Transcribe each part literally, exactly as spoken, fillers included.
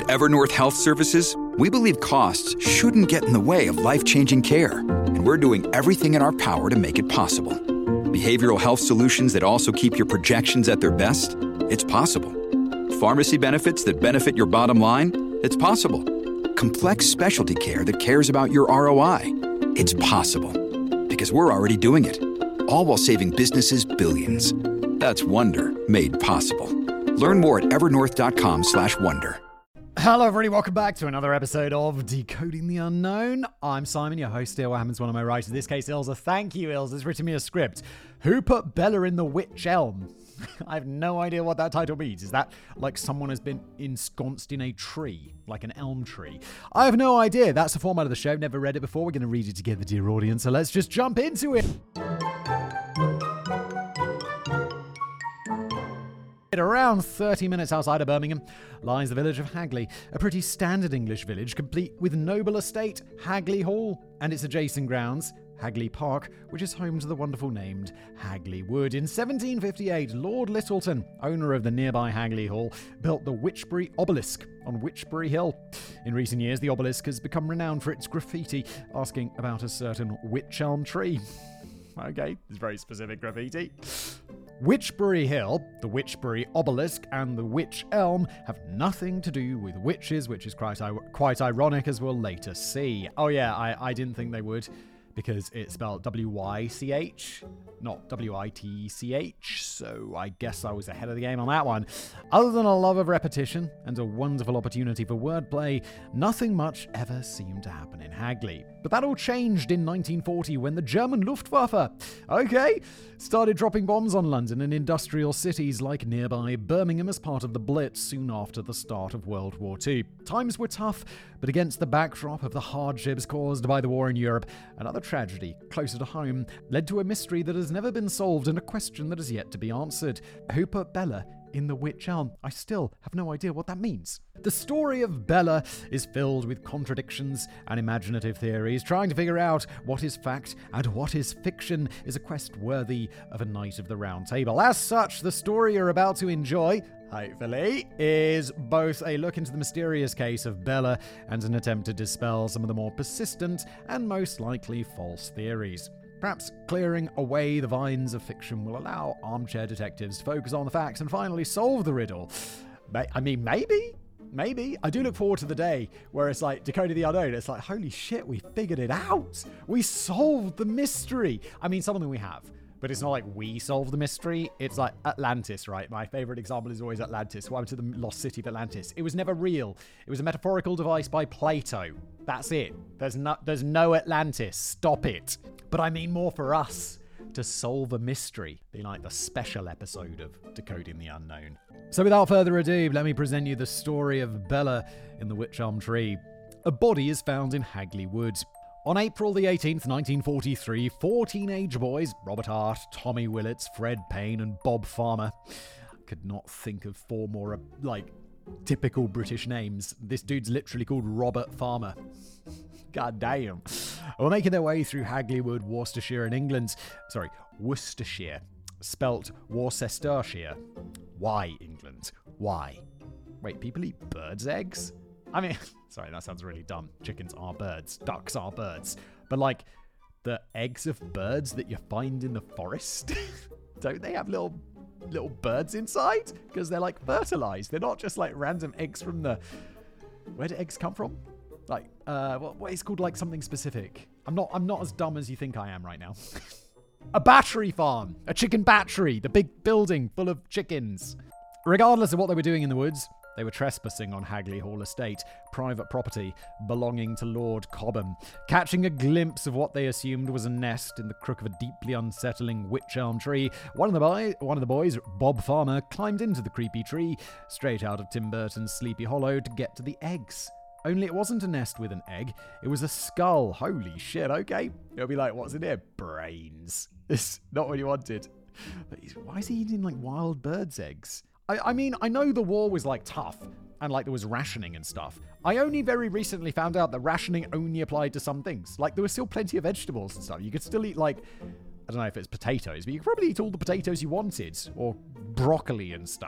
At Evernorth Health Services, we believe costs shouldn't get in the way of life-changing care, and we're doing everything in our power to make it possible. Behavioral health solutions that also keep your projections at their best? It's possible. Pharmacy benefits that benefit your bottom line? It's possible. Complex specialty care that cares about your R O I? It's possible. Because we're already doing it. All while saving businesses billions. That's Wonder made possible. Learn more at evernorth.com slash wonder. Hello everybody, welcome back to another episode of Decoding the Unknown. I'm Simon, your host here. What happens one of my writers? In this case, Ilza. Thank you, Ilza. Has written me a script. Who put Bella in the Witch Elm? I have no idea what that title means. Is that like someone has been ensconced in a tree, like an elm tree? I have no idea. That's the format of the show. Never read it before. We're going to read it together, dear audience. So let's just jump into it. At around thirty minutes outside of Birmingham lies the village of Hagley, a pretty standard English village complete with noble estate, Hagley Hall, and its adjacent grounds, Hagley Park, which is home to the wonderful named Hagley Wood. In seventeen fifty-eight, Lord Lyttelton, owner of the nearby Hagley Hall, built the Witchbury Obelisk on Witchbury Hill. In recent years, the obelisk has become renowned for its graffiti, asking about a certain witch elm tree. Okay, it's very specific graffiti. Witchbury Hill, the Witchbury Obelisk, and the Witch Elm have nothing to do with witches, which is quite, quite ironic, as we'll later see. Oh yeah, I, I didn't think they would, because it's spelled W Y C H, not W I T C H, so I guess I was ahead of the game on that one. Other than a love of repetition and a wonderful opportunity for wordplay, nothing much ever seemed to happen in Hagley. But that all changed in nineteen forty when the German Luftwaffe, okay, started dropping bombs on London and industrial cities like nearby Birmingham as part of the Blitz soon after the start of World War Two. Times were tough, but against the backdrop of the hardships caused by the war in Europe, another tragedy closer to home led to a mystery that has never been solved and a question that is yet to be answered. Who put Bella in the Witch Elm? I still have no idea what that means. The story of Bella is filled with contradictions and imaginative theories. Trying to figure out what is fact and what is fiction is a quest worthy of a Knight of the Round Table. As such, the story you're about to enjoy, hopefully, is both a look into the mysterious case of Bella and an attempt to dispel some of the more persistent and most likely false theories. Perhaps clearing away the vines of fiction will allow armchair detectives to focus on the facts and finally solve the riddle. I mean, maybe? Maybe. I do look forward to the day where it's like Decoding the Unknown. It's like, holy shit, we figured it out. We solved the mystery. I mean, some of them we have. But it's not like we solved the mystery. It's like Atlantis, right? My favorite example is always Atlantis. What happened to the lost city of Atlantis? It was never real. It was a metaphorical device by Plato. That's it. There's no, there's no Atlantis. Stop it. But I mean more for us to solve a mystery. Be like the special episode of Decoding the Unknown. So without further ado, let me present you the story of Bella in the Witch Elm Tree. A body is found in Hagley Wood. On April the eighteenth, nineteen forty-three, four teenage boys, Robert Hart, Tommy Willits, Fred Payne, and Bob Farmer. I could not think of four more, like, typical British names. This dude's literally called Robert Farmer. God damn. Were making their way through Hagley Wood, Worcestershire in England. Sorry, Worcestershire. Spelt Worcestershire. Why, England? Why? Wait, people eat birds' eggs? I mean, sorry, that sounds really dumb. Chickens are birds. Ducks are birds. But like, the eggs of birds that you find in the forest, don't they have little little birds inside? Because they're like fertilized. They're not just like random eggs from the... Where do eggs come from? Like, uh, what, what is called like something specific? I'm not, I'm not as dumb as you think I am right now. A battery farm. A chicken battery. The big building full of chickens. Regardless of what they were doing in the woods, they were trespassing on Hagley Hall Estate, private property belonging to Lord Cobham. Catching a glimpse of what they assumed was a nest in the crook of a deeply unsettling wych elm tree, one of the, boy, one of the boys, Bob Farmer, climbed into the creepy tree, straight out of Tim Burton's Sleepy Hollow, to get to the eggs. Only it wasn't a nest with an egg, it was a skull. Holy shit, okay. It'll be like, what's in here? Brains. It's not what you wanted. But he's, why is he eating, like, wild birds' eggs? I, I mean, I know the war was, like, tough, and, like, there was rationing and stuff. I only very recently found out that rationing only applied to some things. Like, there was still plenty of vegetables and stuff. You could still eat, like, I don't know if it's potatoes, but you could probably eat all the potatoes you wanted, or broccoli and stuff.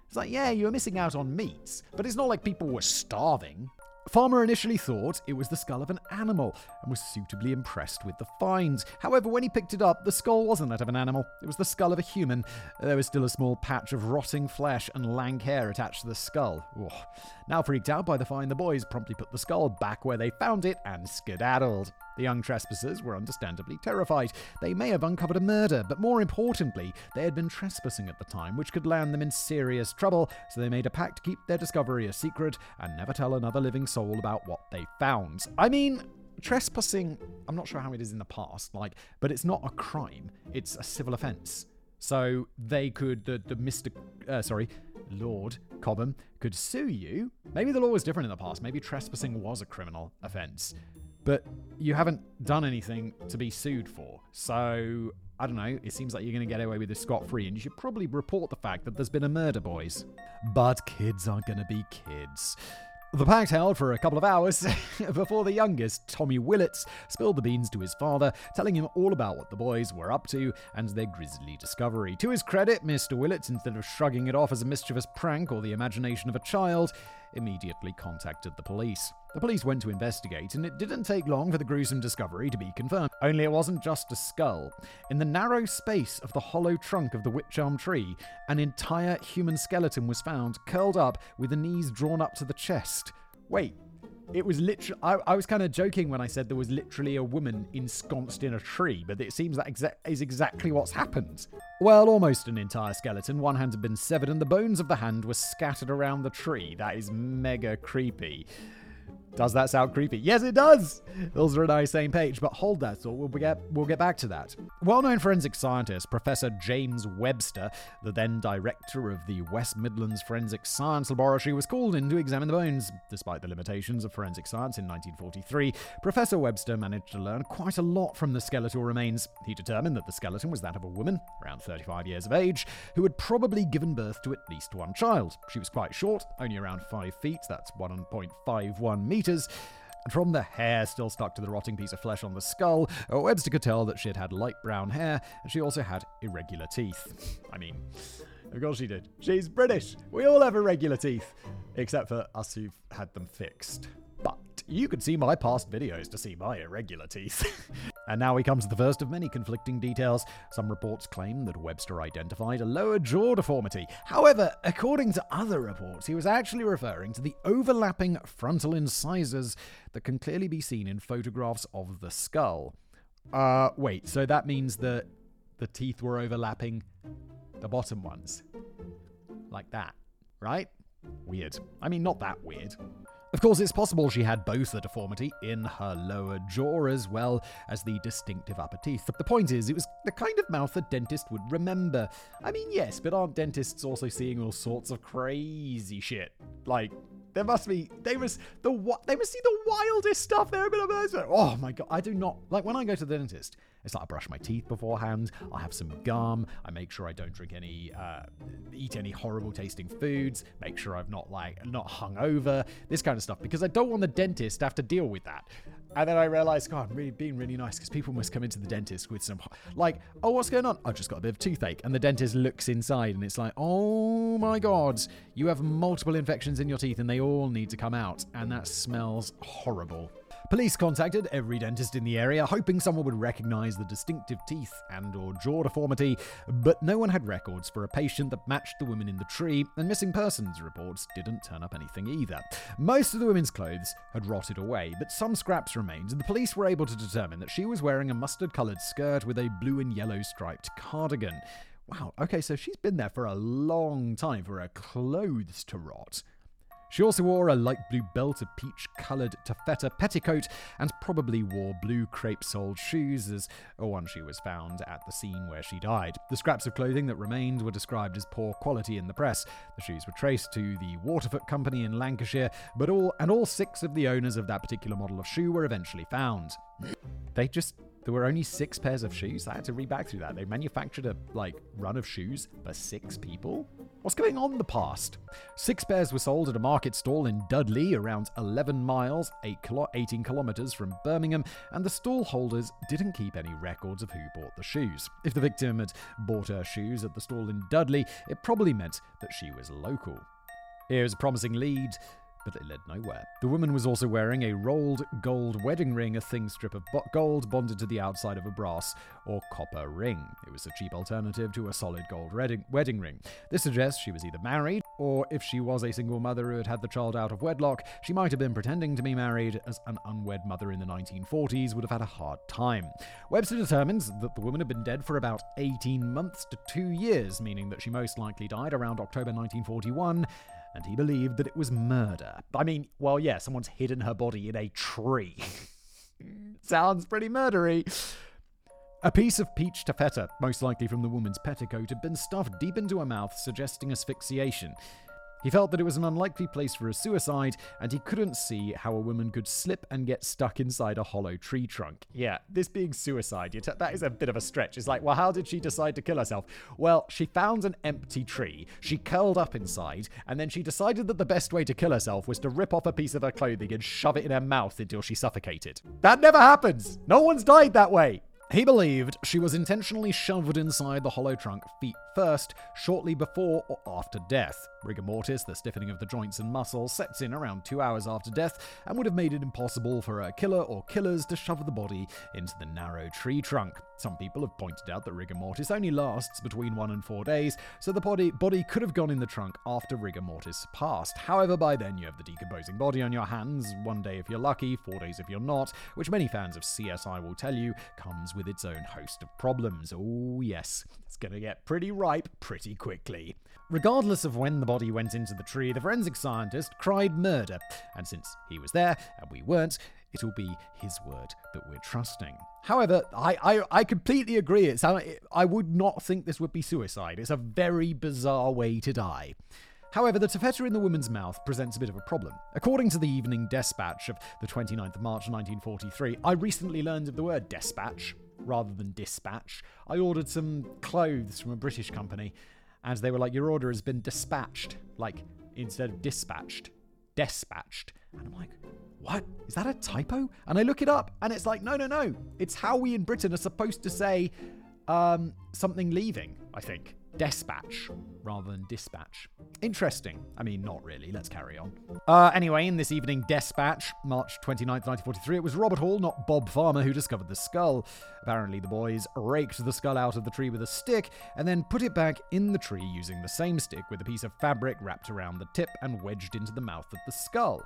It's like, yeah, you were missing out on meats, but it's not like people were starving. Farmer initially thought it was the skull of an animal and was suitably impressed with the find. However, when he picked it up, the skull wasn't that of an animal. It was the skull of a human. There was still a small patch of rotting flesh and lank hair attached to the skull. Ugh. Now freaked out by the find, the boys promptly put the skull back where they found it and skedaddled. The young trespassers were understandably terrified. They may have uncovered a murder, but more importantly, they had been trespassing at the time, which could land them in serious trouble, so they made a pact to keep their discovery a secret and never tell another living soul about what they found. I mean, trespassing, I'm not sure how it is in the past, like, but it's not a crime. It's a civil offense. So they could, the, the Mister Uh, sorry, Lord Cobham could sue you. Maybe the law was different in the past. Maybe trespassing was a criminal offense. But you haven't done anything to be sued for. So, I don't know, it seems like you're going to get away with this scot-free, and you should probably report the fact that there's been a murder, boys. But kids aren't going to be kids. The pact held for a couple of hours before the youngest, Tommy Willits, spilled the beans to his father, telling him all about what the boys were up to and their grisly discovery. To his credit, Mister Willits, instead of shrugging it off as a mischievous prank or the imagination of a child, immediately contacted the police. The police went to investigate, and it didn't take long for the gruesome discovery to be confirmed. Only it wasn't just a skull. In the narrow space of the hollow trunk of the wych elm tree, an entire human skeleton was found, curled up with the knees drawn up to the chest. Wait, it was literally... I, I was kind of joking when I said there was literally a woman ensconced in a tree, but it seems that exa- is exactly what's happened. Well, almost an entire skeleton. One hand had been severed, and the bones of the hand were scattered around the tree. That is mega creepy. Does that sound creepy? Yes, it does! Those are on our same page, but hold that thought, we'll get, we'll get back to that. Well-known forensic scientist Professor James Webster, the then director of the West Midlands Forensic Science Laboratory, was called in to examine the bones. Despite the limitations of forensic science in nineteen forty-three, Professor Webster managed to learn quite a lot from the skeletal remains. He determined that the skeleton was that of a woman, around thirty-five years of age, who had probably given birth to at least one child. She was quite short, only around five feet, that's one point five one meters, and from the hair still stuck to the rotting piece of flesh on the skull, Webster could tell that she had had light brown hair, and she also had irregular teeth. I mean, of course she did. She's British. We all have irregular teeth, except for us who've had them fixed. But you could see my past videos to see my irregular teeth. And now we come to the first of many conflicting details. Some reports claim that Webster identified a lower jaw deformity. However, according to other reports, he was actually referring to the overlapping frontal incisors that can clearly be seen in photographs of the skull. Uh, wait, so that means that the teeth were overlapping the bottom ones? Like that, right? Weird. I mean, not that weird. Of course, it's possible she had both the deformity in her lower jaw as well as the distinctive upper teeth. But the point is, it was the kind of mouth a dentist would remember. I mean, yes, but aren't dentists also seeing all sorts of crazy shit? Like, there must be, they must, the what, they must see the wildest stuff there. Oh my God, I do not, like when I go to the dentist, it's like I brush my teeth beforehand, I have some gum, I make sure I don't drink any, uh, eat any horrible tasting foods, make sure I've not like, not hungover, this kind of stuff, because I don't want the dentist to have to deal with that. And then I realized, God, I'm really being really nice, because people must come into the dentist with some, like, oh, what's going on? I've just got a bit of toothache. And the dentist looks inside and it's like, oh my God, you have multiple infections in your teeth and they all need to come out. And that smells horrible. Police contacted every dentist in the area, hoping someone would recognize the distinctive teeth and or jaw deformity, but no one had records for a patient that matched the woman in the tree, and missing persons reports didn't turn up anything either. Most of the women's clothes had rotted away, but some scraps remained, and the police were able to determine that she was wearing a mustard-colored skirt with a blue and yellow striped cardigan. Wow, okay, so she's been there for a long time for her clothes to rot. She also wore a light blue belt, a peach-coloured taffeta petticoat, and probably wore blue crepe-soled shoes as one she was found at the scene where she died. The scraps of clothing that remained were described as poor quality in the press. The shoes were traced to the Waterfoot Company in Lancashire, but all and all six of the owners of that particular model of shoe were eventually found. They just... There were only six pairs of shoes. I had to read back through that. They manufactured a, like, run of shoes for six people? What's going on in the past? Six pairs were sold at a market stall in Dudley, around eleven miles, eighteen kilometers from Birmingham, and the stall holders didn't keep any records of who bought the shoes. If the victim had bought her shoes at the stall in Dudley, it probably meant that she was local. Here's a promising lead, but it led nowhere. The woman was also wearing a rolled gold wedding ring, a thin strip of bo- gold bonded to the outside of a brass or copper ring. It was a cheap alternative to a solid gold wedding, wedding ring. This suggests she was either married, or if she was a single mother who had had the child out of wedlock, she might have been pretending to be married, as an unwed mother in the nineteen forties would have had a hard time. Webster determines that the woman had been dead for about eighteen months to two years, meaning that she most likely died around October nineteen forty-one, and he believed that it was murder. I mean, well, yeah, someone's hidden her body in a tree. Sounds pretty murdery. A piece of peach taffeta, most likely from the woman's petticoat, had been stuffed deep into her mouth, suggesting asphyxiation. He felt that it was an unlikely place for a suicide, and he couldn't see how a woman could slip and get stuck inside a hollow tree trunk. Yeah, this being suicide, you t- that is a bit of a stretch. It's like, well, how did she decide to kill herself? Well, she found an empty tree, she curled up inside, and then she decided that the best way to kill herself was to rip off a piece of her clothing and shove it in her mouth until she suffocated. That never happens! No one's died that way! He believed she was intentionally shoved inside the hollow trunk feet first, shortly before or after death. Rigor mortis, the stiffening of the joints and muscles, sets in around two hours after death and would have made it impossible for a killer or killers to shove the body into the narrow tree trunk. Some people have pointed out that rigor mortis only lasts between one and four days, so the body, body could have gone in the trunk after rigor mortis passed. However, by then you have the decomposing body on your hands, one day if you're lucky, four days if you're not, which many fans of C S I will tell you comes with its own host of problems. Oh yes, it's gonna get pretty ripe pretty quickly. Regardless of when the body went into the tree, the forensic scientist cried murder, and since he was there and we weren't, it'll be his word that we're trusting. However, I, I, I completely agree. It's, I would not think this would be suicide. It's a very bizarre way to die. However, the taffeta in the woman's mouth presents a bit of a problem. According to the Evening Dispatch of the twenty-ninth of March nineteen forty-three, I recently learned of the word dispatch rather than dispatch. I ordered some clothes from a British company, and they were like, your order has been dispatched. Like, instead of dispatched, dispatched. And I'm like, what? Is that a typo? And I look it up, and it's like, no, no, no. It's how we in Britain are supposed to say um, something leaving, I think. Dispatch rather than dispatch. Interesting. I mean, not really. Let's carry on. Uh, anyway, in this Evening Dispatch, March twenty-ninth, nineteen forty-three, it was Robert Hall, not Bob Farmer, who discovered the skull. Apparently, the boys raked the skull out of the tree with a stick and then put it back in the tree using the same stick with a piece of fabric wrapped around the tip and wedged into the mouth of the skull.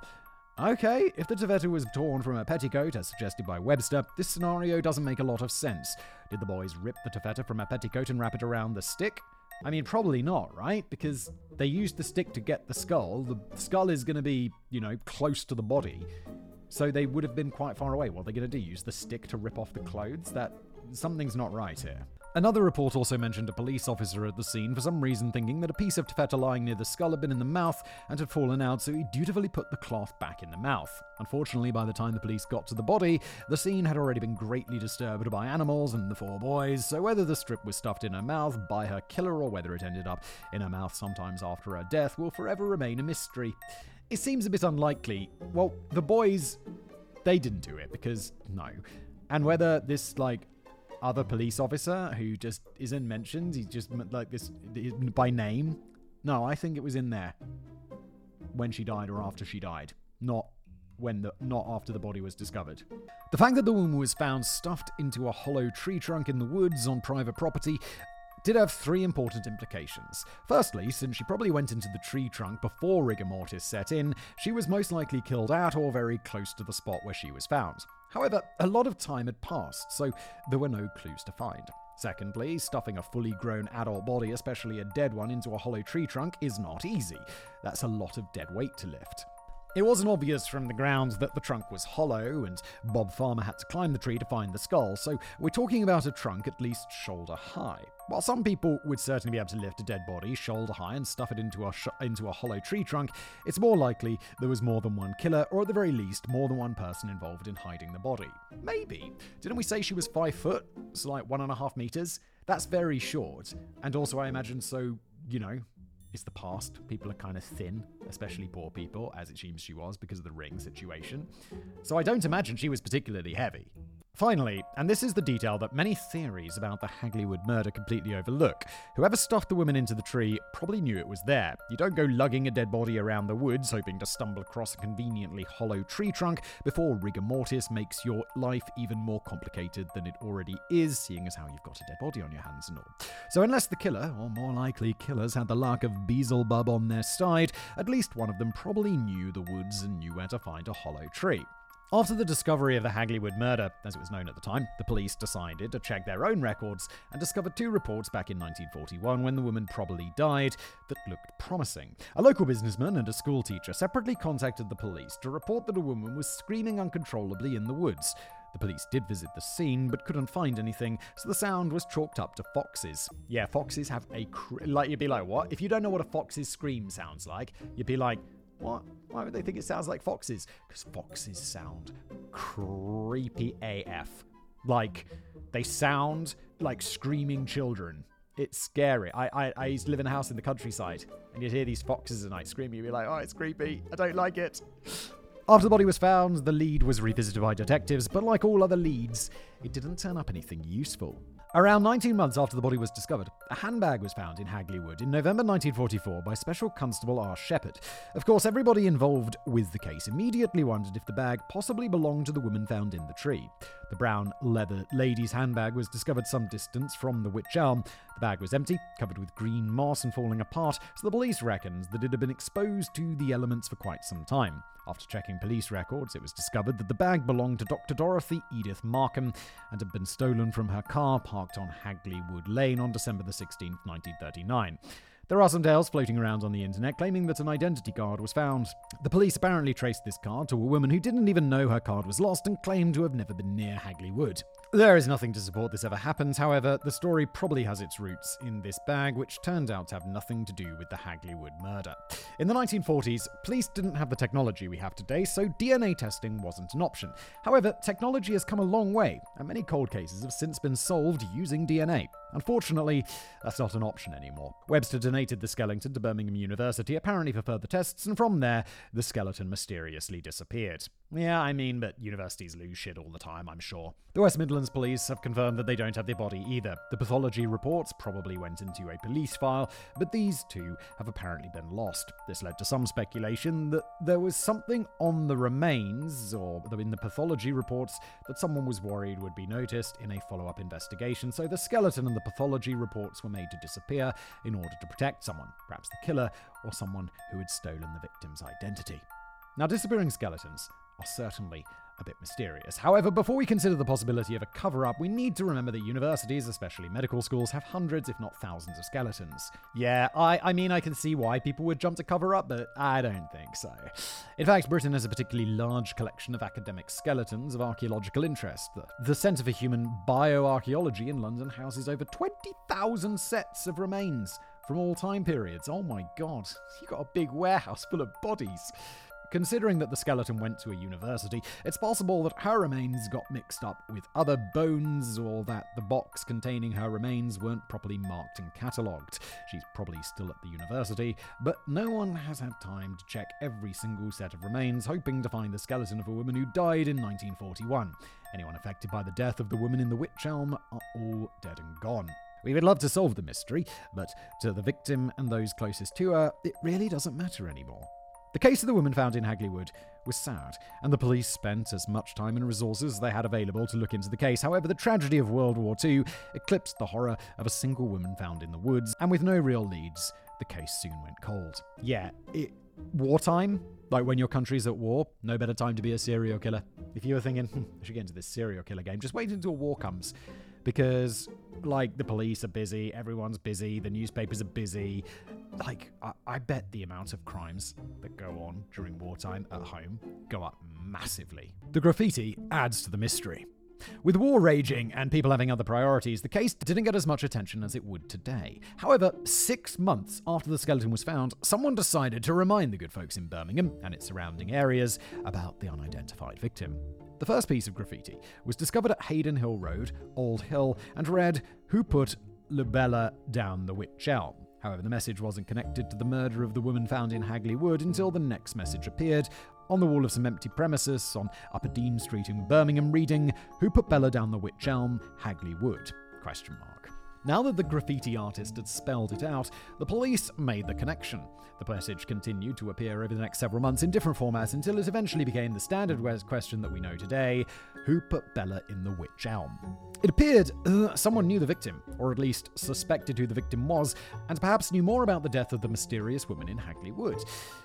Okay, if the taffeta was torn from a petticoat, as suggested by Webster, this scenario doesn't make a lot of sense. Did the boys rip the taffeta from a petticoat and wrap it around the stick? I mean, probably not, right? Because they used the stick to get the skull. The skull is going to be, you know, close to the body. So they would have been quite far away. What are they going to do? Use the stick to rip off the clothes? That something's not right here. Another report also mentioned a police officer at the scene for some reason thinking that a piece of taffeta lying near the skull had been in the mouth and had fallen out, so he dutifully put the cloth back in the mouth. Unfortunately, by the time the police got to the body, the scene had already been greatly disturbed by animals and the four boys, so whether the strip was stuffed in her mouth by her killer or whether it ended up in her mouth sometimes after her death will forever remain a mystery. It seems a bit unlikely. Well, the boys, they didn't do it because, no. And whether this, like, other police officer who just isn't mentioned, he's just like this by name. No, I think it was in there when she died or after she died, not when the not after the body was discovered. The fact that the woman was found stuffed into a hollow tree trunk in the woods on private property did have three important implications. Firstly, since she probably went into the tree trunk before rigor mortis set in, she was most likely killed at or very close to the spot where she was found. However, a lot of time had passed, so there were no clues to find. Secondly, stuffing a fully grown adult body, especially a dead one, into a hollow tree trunk is not easy. That's a lot of dead weight to lift. It wasn't obvious from the ground that the trunk was hollow, and Bob Farmer had to climb the tree to find the skull, so we're talking about a trunk at least shoulder high. While some people would certainly be able to lift a dead body shoulder high and stuff it into a, sh- into a hollow tree trunk, it's more likely there was more than one killer, or at the very least, more than one person involved in hiding the body. Maybe. Didn't we say she was five foot? So like one and a half meters? That's very short. And also I imagine so, you know, is the past. People are kind of thin, especially poor people, as it seems she was because of the ring situation. So I don't imagine she was particularly heavy. Finally, and this is the detail that many theories about the Hagley Wood murder completely overlook, whoever stuffed the woman into the tree probably knew it was there. You don't go lugging a dead body around the woods hoping to stumble across a conveniently hollow tree trunk before rigor mortis makes your life even more complicated than it already is, seeing as how you've got a dead body on your hands and all. So unless the killer, or more likely killers, had the luck of Beelzebub on their side, at least one of them probably knew the woods and knew where to find a hollow tree. After the discovery of the Hagley Wood murder, as it was known at the time, the police decided to check their own records and discovered two reports back in nineteen forty-one when the woman probably died that looked promising. A local businessman and a schoolteacher separately contacted the police to report that a woman was screaming uncontrollably in the woods. The police did visit the scene, but couldn't find anything, so the sound was chalked up to foxes. Yeah, foxes have a... Cr- like, you'd be like, what? If you don't know what a fox's scream sounds like, you'd be like, what? Why would they think it sounds like foxes? Because foxes sound creepy A F. Like, they sound like screaming children. It's scary. I, I, I used to live in a house in the countryside, and you'd hear these foxes at night screaming. You'd be like, oh, it's creepy. I don't like it. After the body was found, the lead was revisited by detectives, but like all other leads, it didn't turn up anything useful. Around nineteen months after the body was discovered, a handbag was found in Hagley Wood in November nineteen forty-four by Special Constable R. Shepherd. Of course, everybody involved with the case immediately wondered if the bag possibly belonged to the woman found in the tree. The brown leather lady's handbag was discovered some distance from the Wych Elm. The bag was empty, covered with green moss and falling apart, so the police reckoned that it had been exposed to the elements for quite some time. After checking police records, it was discovered that the bag belonged to Doctor Dorothy Edith Markham and had been stolen from her car parked on Hagley Wood Lane on December the sixteenth, nineteen thirty-nine. There are some tales floating around on the internet claiming that an identity card was found. The police apparently traced this card to a woman who didn't even know her card was lost and claimed to have never been near Hagley Wood. There is nothing to support this ever happened, however, the story probably has its roots in this bag, which turned out to have nothing to do with the Hagley Wood murder. In the nineteen forties, police didn't have the technology we have today, so D N A testing wasn't an option. However, technology has come a long way, and many cold cases have since been solved using D N A. Unfortunately, that's not an option anymore. Webster donated the skeleton to Birmingham University, apparently for further tests, and from there, the skeleton mysteriously disappeared. Yeah, I mean, but universities lose shit all the time, I'm sure. The West Midlands police have confirmed that they don't have the body either. The pathology reports probably went into a police file, but these two have apparently been lost. This led to some speculation that there was something on the remains, or in the pathology reports, that someone was worried would be noticed in a follow-up investigation, so the skeleton and the pathology reports were made to disappear in order to protect someone, perhaps the killer or someone who had stolen the victim's identity. Now, disappearing skeletons are certainly a bit mysterious. However, before we consider the possibility of a cover-up, we need to remember that universities, especially medical schools, have hundreds, if not thousands, of skeletons. Yeah, I, I mean, I can see why people would jump to cover-up, but I don't think so. In fact, Britain has a particularly large collection of academic skeletons of archaeological interest. The, the Centre for Human Bioarchaeology in London houses over twenty thousand sets of remains from all time periods. Oh my god, you got a big warehouse full of bodies. Considering that the skeleton went to a university, it's possible that her remains got mixed up with other bones, or that the box containing her remains weren't properly marked and catalogued. She's probably still at the university, but no one has had time to check every single set of remains, hoping to find the skeleton of a woman who died in nineteen forty-one. Anyone affected by the death of the woman in the Wych Elm are all dead and gone. We would love to solve the mystery, but to the victim and those closest to her, it really doesn't matter anymore. The case of the woman found in Hagley Wood was sad, and the police spent as much time and resources as they had available to look into the case. However, the tragedy of World War Two eclipsed the horror of a single woman found in the woods, and with no real leads, the case soon went cold. Yeah, it... wartime? Like when your country's at war, no better time to be a serial killer. If you were thinking, hm, I should get into this serial killer game, just wait until war comes. Because, like, the police are busy, everyone's busy, the newspapers are busy. Like, I, I bet the amount of crimes that go on during wartime at home go up massively. The graffiti adds to the mystery. With war raging and people having other priorities, the case didn't get as much attention as it would today. However, six months after the skeleton was found, someone decided to remind the good folks in Birmingham and its surrounding areas about the unidentified victim. The first piece of graffiti was discovered at Hayden Hill Road, Old Hill, and read, "Who put Lubella down the Wych Elm?" However, the message wasn't connected to the murder of the woman found in Hagley Wood until the next message appeared on the wall of some empty premises on Upper Dean Street in Birmingham, reading, "Who put Bella down the Wych Elm? Hagley Wood?" Question mark. Now that the graffiti artist had spelled it out, the police made the connection. The message continued to appear over the next several months in different formats until it eventually became the standard question that we know today: who put Bella in the Wych Elm? It appeared uh, someone knew the victim, or at least suspected who the victim was, and perhaps knew more about the death of the mysterious woman in Hagley Wood.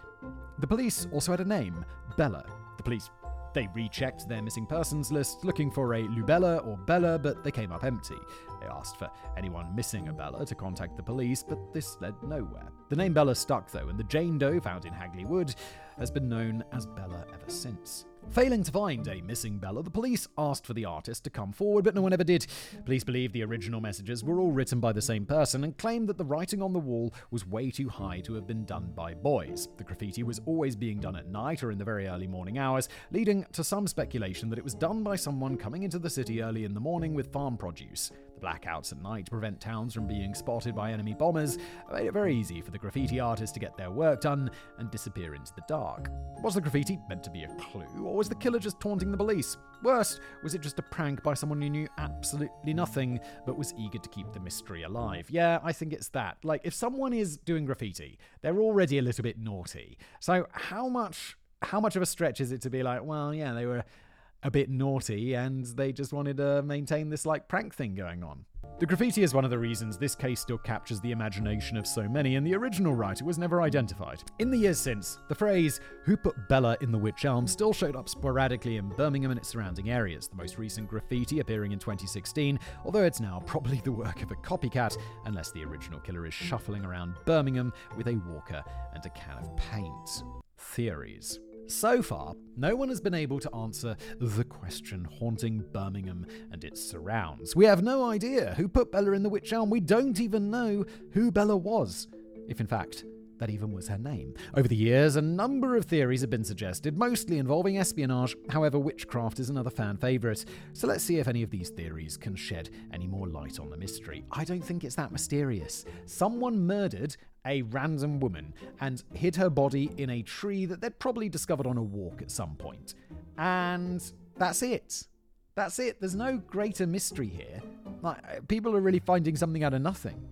The police also had a name, Bella. The police They rechecked their missing persons list looking for a Lubella or Bella, but they came up empty. They asked for anyone missing a Bella to contact the police, but this led nowhere. The name Bella stuck though, and the Jane Doe found in Hagley Wood has been known as Bella ever since. Failing to find a missing Bella, the police asked for the artist to come forward, but no one ever did. Police believe the original messages were all written by the same person and claimed that the writing on the wall was way too high to have been done by boys. The graffiti was always being done at night or in the very early morning hours, leading to some speculation that it was done by someone coming into the city early in the morning with farm produce. The blackouts at night to prevent towns from being spotted by enemy bombers made it very easy for the graffiti artists to get their work done and disappear into the dark. Was the graffiti meant to be a clue, or was the killer just taunting the police? Worse, was it just a prank by someone who knew absolutely nothing but was eager to keep the mystery alive? Yeah, I think it's that. Like, if someone is doing graffiti, they're already a little bit naughty. So how much how much of a stretch is it to be like, well, yeah, they were a bit naughty and they just wanted to maintain this like prank thing going on? The graffiti is one of the reasons this case still captures the imagination of so many, and the original writer was never identified. In the years since, the phrase, "Who put Bella in the Wych Elm?" still showed up sporadically in Birmingham and its surrounding areas, the most recent graffiti appearing in twenty sixteen, although it's now probably the work of a copycat, unless the original killer is shuffling around Birmingham with a walker and a can of paint. Theories. So far, no one has been able to answer the question haunting Birmingham and its surrounds. We have no idea who put Bella in the Wych Elm. We don't even know who Bella was, if in fact that even was her name. Over the years, a number of theories have been suggested, mostly involving espionage. However, witchcraft is another fan favourite, so let's see if any of these theories can shed any more light on the mystery. I don't think it's that mysterious. Someone murdered a random woman and hid her body in a tree that they'd probably discovered on a walk at some point. And that's it. That's it. There's no greater mystery here. Like, people are really finding something out of nothing.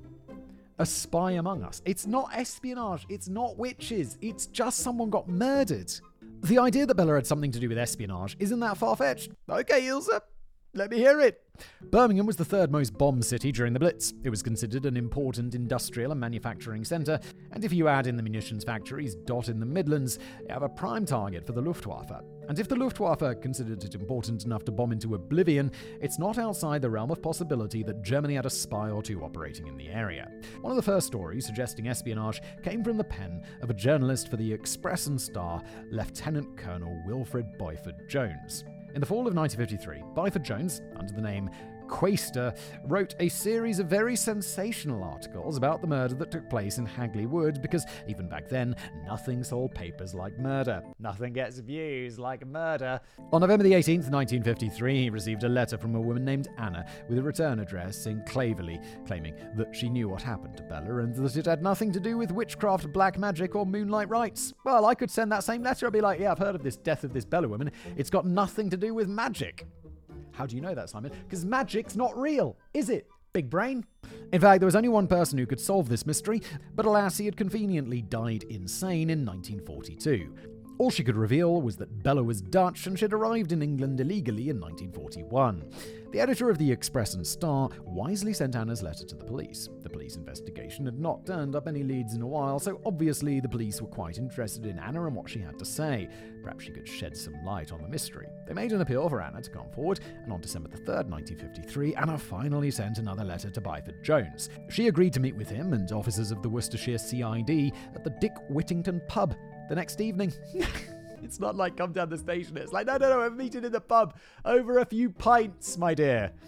A spy among us. It's not espionage. It's not witches. It's just someone got murdered. The idea that Bella had something to do with espionage isn't that far-fetched. Okay, Ilse, let me hear it. Birmingham was the third most bombed city during the Blitz. It was considered an important industrial and manufacturing centre, and if you add in the munitions factories dot in the Midlands, you have a prime target for the Luftwaffe. And if the Luftwaffe considered it important enough to bomb into oblivion, it's not outside the realm of possibility that Germany had a spy or two operating in the area. One of the first stories suggesting espionage came from the pen of a journalist for the Express and Star, Lieutenant Colonel Wilfred Byford Jones. In the fall of nineteen fifty-three, Byford Jones, under the name Quaster, wrote a series of very sensational articles about the murder that took place in Hagley Wood, because even back then, nothing sold papers like murder. Nothing gets views like murder. On November the eighteenth, nineteen fifty-three, he received a letter from a woman named Anna with a return address in Claverley, claiming that she knew what happened to Bella and that it had nothing to do with witchcraft, black magic, or moonlight rites. Well, I could send that same letter. I'd be like, yeah, I've heard of this death of this Bella woman. It's got nothing to do with magic. How do you know that, Simon? Because magic's not real, is it? Big brain? In fact, there was only one person who could solve this mystery, but alas, he had conveniently died insane in nineteen forty-two. All she could reveal was that Bella was Dutch and she'd arrived in England illegally in nineteen forty-one. The editor of the Express and Star wisely sent Anna's letter to the police. The police investigation had not turned up any leads in a while, so obviously the police were quite interested in Anna and what she had to say. Perhaps she could shed some light on the mystery. They made an appeal for Anna to come forward, and on December the third, nineteen fifty-three, Anna finally sent another letter to Byford Jones. She agreed to meet with him and officers of the Worcestershire C I D at the Dick Whittington pub the next evening. It's not like come down the station. It's like, no, no, no, we're meeting in the pub over a few pints, my dear.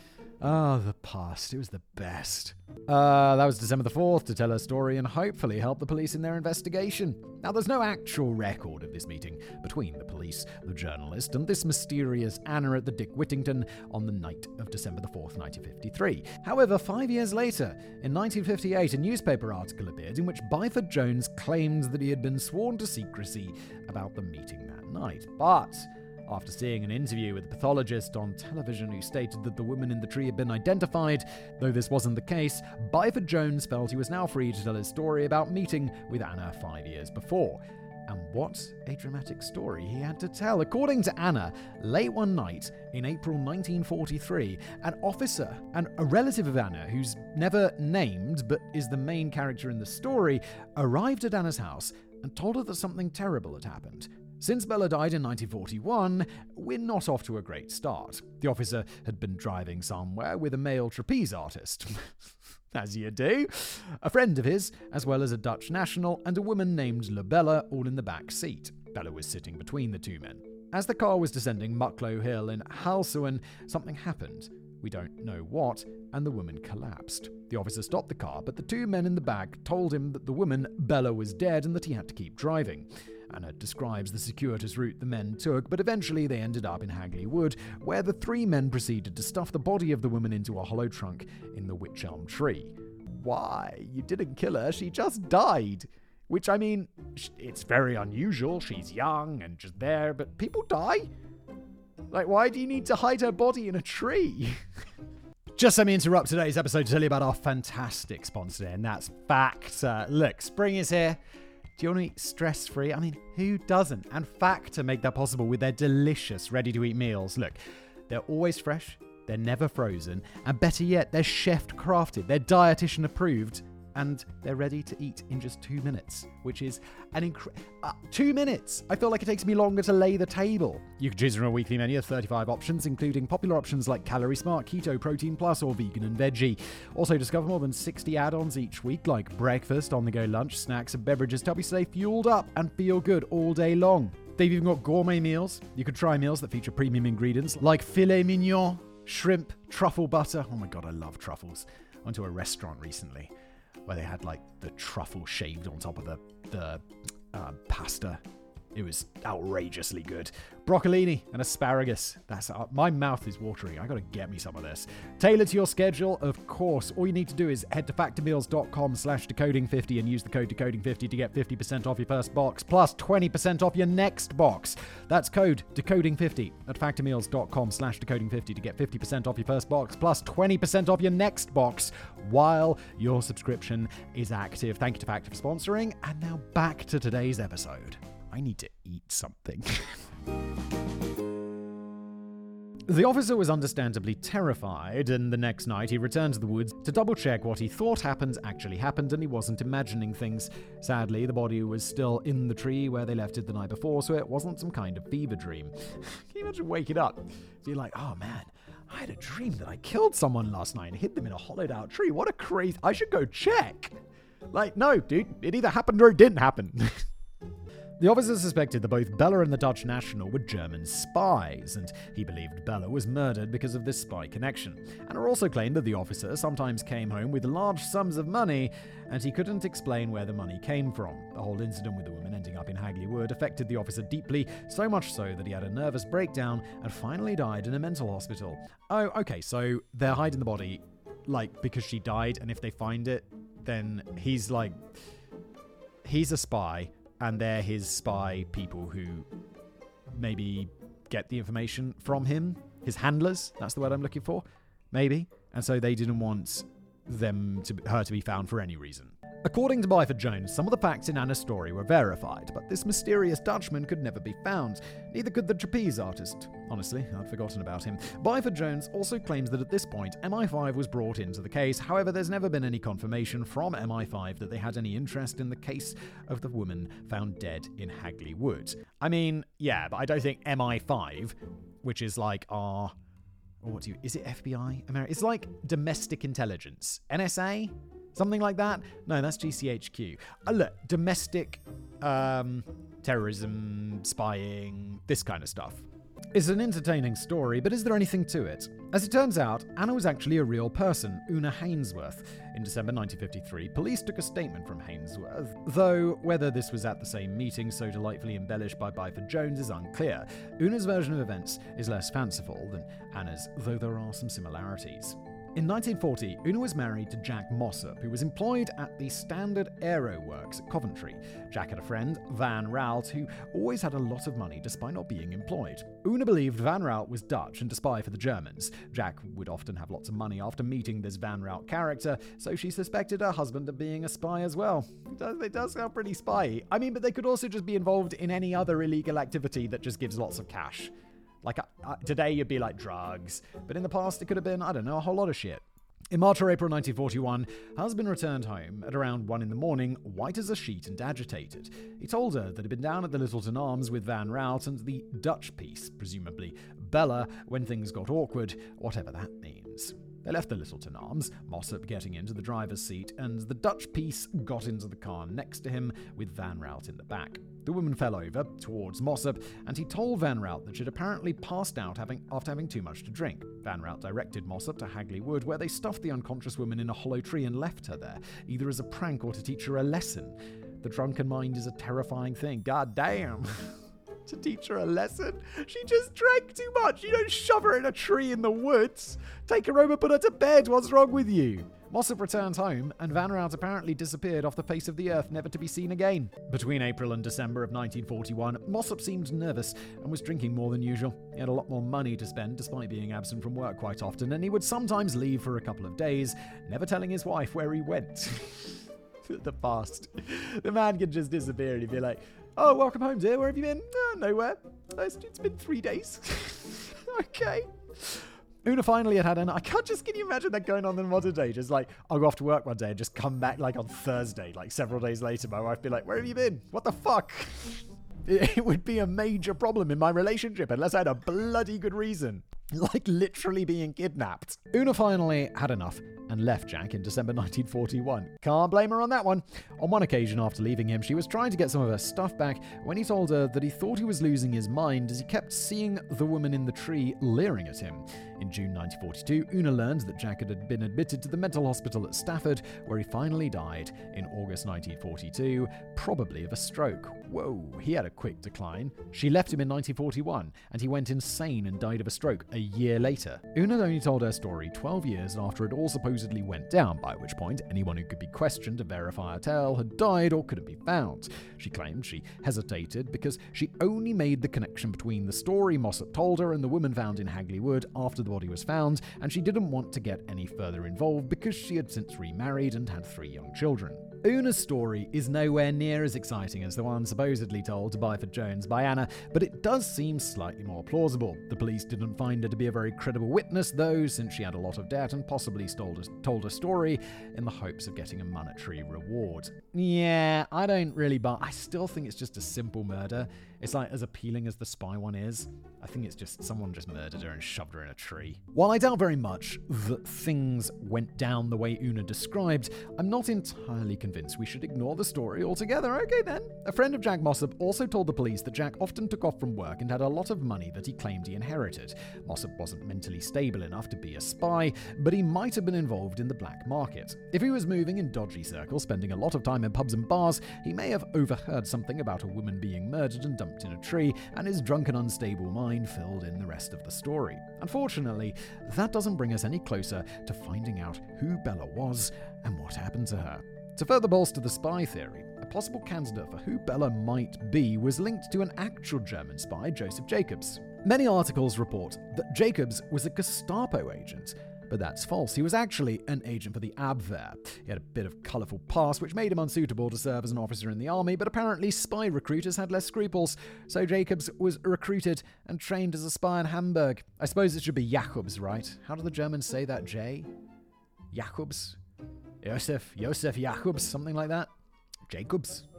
Ah, oh, the past. It was the best. Uh, that was December the fourth to tell her story and hopefully help the police in their investigation. Now, there's no actual record of this meeting between the police, the journalist, and this mysterious Anna at the Dick Whittington on the night of December the fourth, nineteen fifty-three. However, five years later, in nineteen fifty-eight, a newspaper article appeared in which Byford Jones claimed that he had been sworn to secrecy about the meeting that night. But after seeing an interview with a pathologist on television who stated that the woman in the tree had been identified, though this wasn't the case, Byford Jones felt he was now free to tell his story about meeting with Anna five years before. And what a dramatic story he had to tell. According to Anna, late one night in April nineteen forty-three, an officer and a relative of Anna, who's never named but is the main character in the story, arrived at Anna's house and told her that something terrible had happened. Since Bella died in nineteen forty-one, we're not off to a great start. The officer had been driving somewhere with a male trapeze artist. As you do. A friend of his, as well as a Dutch national and a woman named Labella, all in the back seat. Bella was sitting between the two men. As the car was descending Mucklow Hill in Halsuin, something happened. We don't know what, and the woman collapsed. The officer stopped the car, but the two men in the back told him that the woman, Bella, was dead and that he had to keep driving. Anna describes the circuitous route the men took, but eventually they ended up in Hagley Wood, where the three men proceeded to stuff the body of the woman into a hollow trunk in the wych elm tree. Why? You didn't kill her, she just died. Which, I mean, it's very unusual, she's young and just there, but people die? Like, why do you need to hide her body in a tree? Just let me interrupt today's episode to tell you about our fantastic sponsor, and that's Factor. Look, spring is here. Do you want to eat stress-free? I mean, who doesn't? And Factor make that possible with their delicious ready-to-eat meals. Look, they're always fresh, they're never frozen, and better yet, they're chef-crafted, they're dietitian-approved, and they're ready to eat in just two minutes, which is an incredible... Uh, two minutes! I feel like it takes me longer to lay the table. You can choose from a weekly menu of thirty-five options, including popular options like Calorie Smart, Keto, Protein Plus, or Vegan and Veggie. Also discover more than sixty add-ons each week, like breakfast, on-the-go lunch, snacks, and beverages to help you stay fueled up and feel good all day long. They've even got gourmet meals. You could try meals that feature premium ingredients like filet mignon, shrimp, truffle butter. Oh my god, I love truffles. I went to a restaurant recently where they had like the truffle shaved on top of the, the uh, pasta. It was outrageously good. Broccolini and asparagus. That's uh, my mouth is watering. I gotta get me some of this. Tailored to your schedule, of course. All you need to do is head to factormeals.com slash decoding fifty and use the code decoding fifty to get fifty percent off your first box, plus twenty percent off your next box. That's code decoding fifty at factormeals.com slash decoding fifty to get fifty percent off your first box, plus twenty percent off your next box while your subscription is active. Thank you to Factor for sponsoring. And now back to today's episode. I need to eat something. The officer was understandably terrified, and the next night he returned to the woods to double-check what he thought happened actually happened, and he wasn't imagining things. Sadly, the body was still in the tree where they left it the night before, so it wasn't some kind of fever dream. Can you imagine waking up? So you're like, oh man, I had a dream that I killed someone last night and hid them in a hollowed-out tree. What a crazy... I should go check. Like, no, dude, it either happened or it didn't happen. The officer suspected that both Bella and the Dutch national were German spies, and he believed Bella was murdered because of this spy connection. Anna also claimed that the officer sometimes came home with large sums of money, and he couldn't explain where the money came from. The whole incident with the woman ending up in Hagley Wood affected the officer deeply, so much so that he had a nervous breakdown and finally died in a mental hospital. Oh, okay, so they're hiding the body, like, because she died, and if they find it, then he's like... He's a spy, and they're his spy people who maybe get the information from him. His handlers, that's the word I'm looking for. Maybe. And so they didn't want them to her to be found for any reason. According to Byford Jones, some of the facts in Anna's story were verified, but this mysterious Dutchman could never be found. Neither could the trapeze artist. Honestly, I'd forgotten about him. Byford Jones also claims that at this point, M I five was brought into the case. However, there's never been any confirmation from M I five that they had any interest in the case of the woman found dead in Hagley Wood. I mean, yeah, but I don't think M I five, which is like our... Or what do you... Is it F B I? America? It's like domestic intelligence. N S A? Something like that? No, that's G C H Q. Uh, look, domestic um, terrorism, spying, this kind of stuff. It's an entertaining story, but is there anything to it? As it turns out, Anna was actually a real person, Una Hainsworth. In December nineteen fifty-three, police took a statement from Hainsworth, though whether this was at the same meeting so delightfully embellished by Byford Jones is unclear. Una's version of events is less fanciful than Anna's, though there are some similarities. In nineteen forty, Una was married to Jack Mossop, who was employed at the Standard Aero Works at Coventry. Jack had a friend, Van Raalte, who always had a lot of money despite not being employed. Una believed Van Raalte was Dutch and to spy for the Germans. Jack would often have lots of money after meeting this Van Raalte character, so she suspected her husband of being a spy as well. It does, it does sound pretty spy-y. I mean, but they could also just be involved in any other illegal activity that just gives lots of cash. Like, uh, uh, today you'd be like drugs, but in the past it could have been, I don't know, a whole lot of shit. In March or April nineteen forty-one, husband returned home at around one in the morning, white as a sheet and agitated. He told her that he'd been down at the Littleton Arms with Van Raalte and the Dutch piece, presumably Bella, when things got awkward, whatever that means. They left the Littleton Arms, Mossop getting into the driver's seat, and the Dutch piece got into the car next to him with Van Raalte in the back. The woman fell over towards Mossop, and he told Van Raalte that she'd apparently passed out having, after having too much to drink. Van Raalte directed Mossop to Hagley Wood, where they stuffed the unconscious woman in a hollow tree and left her there, either as a prank or to teach her a lesson. The drunken mind is a terrifying thing. God damn. To teach her a lesson? She just drank too much. You don't shove her in a tree in the woods. Take her home and put her to bed. What's wrong with you? Mossop returned home, and Van Raalte apparently disappeared off the face of the earth, never to be seen again. Between April and December of nineteen forty-one, Mossop seemed nervous and was drinking more than usual. He had a lot more money to spend, despite being absent from work quite often, and he would sometimes leave for a couple of days, never telling his wife where he went. The past. The man can just disappear and he'd be like, "Oh, welcome home, dear. Where have you been?" "Oh, nowhere. It's, it's been three days. Okay. Una finally had had an... I can't just... Can you imagine that going on in modern day? Just like, I'll go off to work one day and just come back like on Thursday, like several days later. My wife be like, "Where have you been? What the fuck?" It would be a major problem in my relationship unless I had a bloody good reason. Like literally being kidnapped. Una finally had enough and left Jack in December nineteen forty-one. Can't blame her on that one. On one occasion after leaving him, she was trying to get some of her stuff back when he told her that he thought he was losing his mind as he kept seeing the woman in the tree leering at him. In June nineteen forty-two, Una learned that Jack had been admitted to the mental hospital at Stafford, where he finally died in August nineteen forty-two, probably of a stroke. Whoa, he had a quick decline. She left him in nineteen forty-one, and he went insane and died of a stroke a year later. Una only told her story twelve years after it all supposedly went down, by which point anyone who could be questioned to verify her tale had died or couldn't be found. She claimed she hesitated because she only made the connection between the story Mossop told her and the woman found in Hagley Wood after the body was found, and she didn't want to get any further involved because she had since remarried and had three young children. Una's story is nowhere near as exciting as the one supposedly told to Byford Jones by Anna, but it does seem slightly more plausible. The police didn't find her to be a very credible witness, though, since she had a lot of debt and possibly stole a, told a story in the hopes of getting a monetary reward. Yeah, I don't really buy. I still think it's just a simple murder. It's like as appealing as the spy one is. I think it's just someone just murdered her and shoved her in a tree. While I doubt very much that things went down the way Una described, I'm not entirely convinced we should ignore the story altogether. Okay then. A friend of Jack Mossop also told the police that Jack often took off from work and had a lot of money that he claimed he inherited. Mossop wasn't mentally stable enough to be a spy, but he might have been involved in the black market. If he was moving in dodgy circles, spending a lot of time in pubs and bars, he may have overheard something about a woman being murdered and dumped in a tree, and his drunken, unstable mind filled in the rest of the story. Unfortunately, that doesn't bring us any closer to finding out who Bella was and what happened to her. To further bolster the spy theory, a possible candidate for who Bella might be was linked to an actual German spy, Joseph Jacobs. Many articles report that Jacobs was a Gestapo agent, but that's false. He was actually an agent for the Abwehr. He had a bit of colourful past, which made him unsuitable to serve as an officer in the army, but apparently spy recruiters had less scruples, so Jacobs was recruited and trained as a spy in Hamburg. I suppose it should be Jacobs, right? How do the Germans say that, J? Jacobs? Josef, Josef Jacobs, something like that? Jacobs?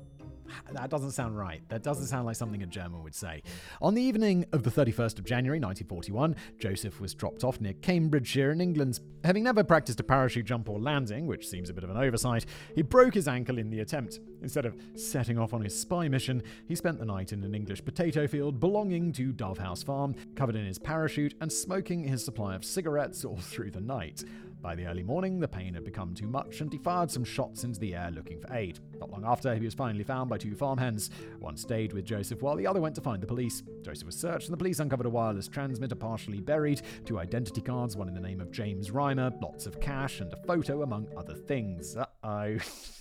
That doesn't sound right. That doesn't sound like something a German would say. On the evening of the thirty-first of January nineteen forty-one, Joseph was dropped off near Cambridgeshire in England. Having never practiced a parachute jump or landing, which seems a bit of an oversight, he broke his ankle in the attempt. Instead of setting off on his spy mission, he spent the night in an English potato field belonging to Dove House Farm, covered in his parachute and smoking his supply of cigarettes all through the night. By the early morning, the pain had become too much and he fired some shots into the air looking for aid. Not long after, he was finally found by two farm hens. One stayed with Joseph while the other went to find the police. Joseph was searched and the police uncovered a wireless transmitter partially buried, two identity cards, one in the name of James Reimer, lots of cash, and a photo, among other things. Uh-oh.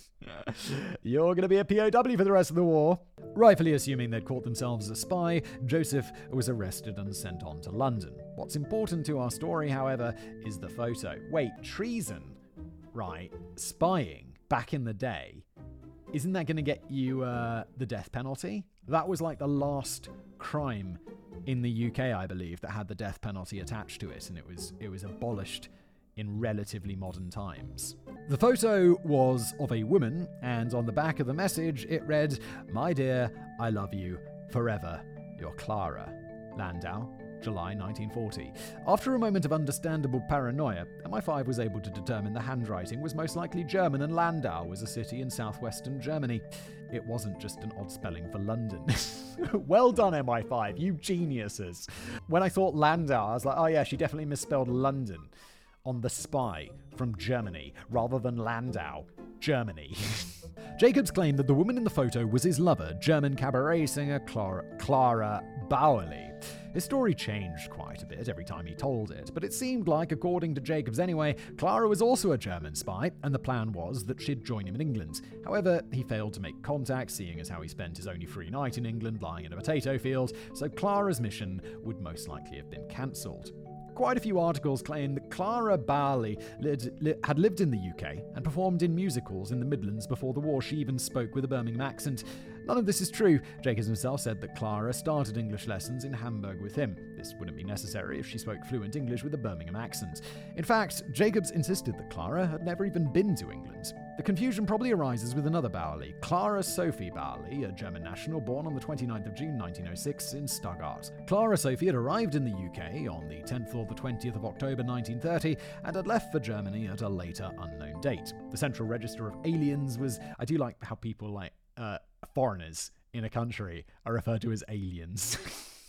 You're going to be a P O W for the rest of the war. Rightfully assuming they'd caught themselves as a spy, Joseph was arrested and sent on to London. What's important to our story, however, is the photo. Wait, treason? Right, spying back in the day. Isn't that going to get you uh, the death penalty? That was like the last crime in the U K, I believe, that had the death penalty attached to it, and it was it was abolished in relatively modern times. The photo was of a woman, and on the back of the message it read, "My dear, I love you forever, your Clara." Landau, July nineteen forty. After a moment of understandable paranoia, M I five was able to determine the handwriting was most likely German and Landau was a city in southwestern Germany. It wasn't just an odd spelling for London. Well done, M I five, you geniuses. When I thought Landau, I was like, oh yeah, she definitely misspelled London on the spy from Germany rather than Landau, Germany. Jacobs claimed that the woman in the photo was his lover, German cabaret singer Clara, Clara Bauerle. His story changed quite a bit every time he told it, but it seemed like, according to Jacobs anyway, Clara was also a German spy, and the plan was that she'd join him in England. However, he failed to make contact, seeing as how he spent his only free night in England lying in a potato field, so Clara's mission would most likely have been cancelled. Quite a few articles claim that Clara Bauerle had lived in the U K and performed in musicals in the Midlands before the war. She even spoke with a Birmingham accent. None of this is true. Jacobs himself said that Clara started English lessons in Hamburg with him. This wouldn't be necessary if she spoke fluent English with a Birmingham accent. In fact, Jacobs insisted that Clara had never even been to England. The confusion probably arises with another Bauerle, Clara Sophie Bauerle, a German national born on the twenty-ninth of June nineteen oh six in Stuttgart. Clara Sophie had arrived in the U K on the tenth or the twentieth of October nineteen thirty and had left for Germany at a later unknown date. The Central Register of Aliens was... I do like how people like uh, foreigners in a country are referred to as aliens.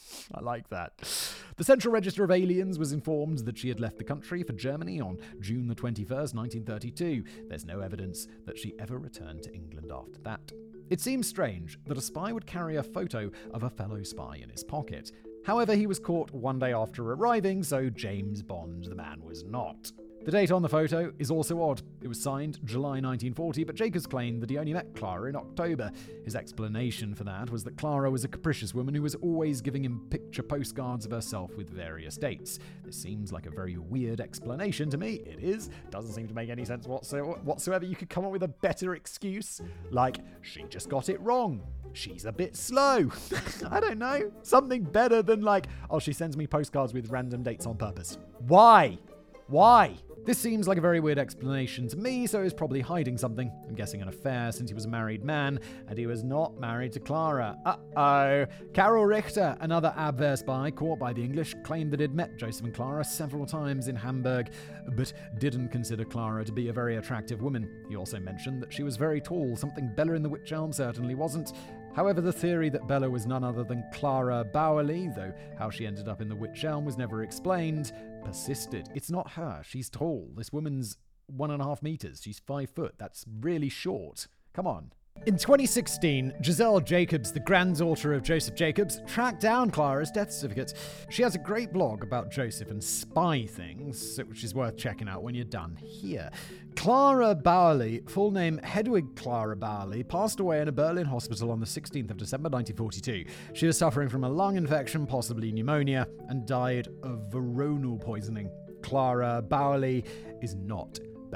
I like that. The Central Register of Aliens was informed that she had left the country for Germany on June the twenty-first, nineteen thirty-two. There's no evidence that she ever returned to England after that. It seems strange that a spy would carry a photo of a fellow spy in his pocket. However, he was caught one day after arriving, so James Bond the man was not. The date on the photo is also odd. It was signed July nineteen forty, but Jacobs claimed that he only met Clara in October. His explanation for that was that Clara was a capricious woman who was always giving him picture postcards of herself with various dates. This seems like a very weird explanation to me. It is. Doesn't seem to make any sense whatsoever. You could come up with a better excuse, like, she just got it wrong. She's a bit slow. I don't know. Something better than like, oh, she sends me postcards with random dates on purpose. Why? Why? This seems like a very weird explanation to me, so he's probably hiding something. I'm guessing an affair, since he was a married man, and he was not married to Clara. Uh-oh. Carol Richter, another Abwehr spy caught by the English, claimed that he'd met Joseph and Clara several times in Hamburg, but didn't consider Clara to be a very attractive woman. He also mentioned that she was very tall, something Bella in the Wych Elm certainly wasn't. However, the theory that Bella was none other than Clara Bauerle, though how she ended up in the Wych Elm was never explained, persisted. It's not her. She's tall. This woman's one and a half meters. She's five foot. That's really short. Come on. In twenty sixteen, Giselle Jacobs, the granddaughter of Joseph Jacobs, tracked down Clara's death certificate. She has a great blog about Joseph and spy things, which is worth checking out when you're done here. Clara Bauerle, full name Hedwig Clara Bauerle, passed away in a Berlin hospital on the sixteenth of December nineteen forty-two. She was suffering from a lung infection, possibly pneumonia, and died of veronal poisoning. Clara Bauerle is not Bella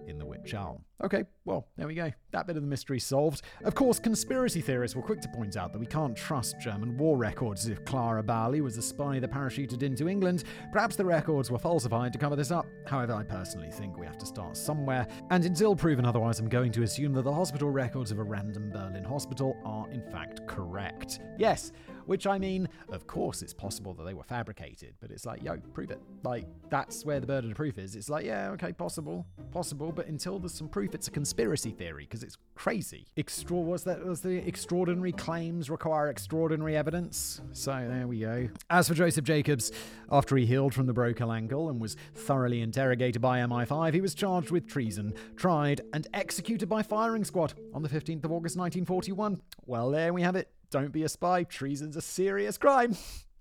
in the Wych Elm. Okay, well, there we go. That bit of the mystery solved. Of course, conspiracy theorists were quick to point out that we can't trust German war records. If Clara Bally was a spy that parachuted into England, perhaps the records were falsified to cover this up. However, I personally think we have to start somewhere, and until proven otherwise, I'm going to assume that the hospital records of a random Berlin hospital are in fact correct. Yes, which I mean, of course it's possible that they were fabricated, but it's like, yo, prove it. Like, that's where the burden of proof is. It's like, yeah, okay, possible, possible, but until there's some proof, it's a conspiracy theory, because it's crazy. Extra, was that, was the extraordinary claims require extraordinary evidence? So there we go. As for Joseph Jacobs, after he healed from the broken ankle and was thoroughly interrogated by M I five, he was charged with treason, tried, and executed by firing squad on the fifteenth of August nineteen forty-one. Well, there we have it. Don't be a spy. Treason's a serious crime.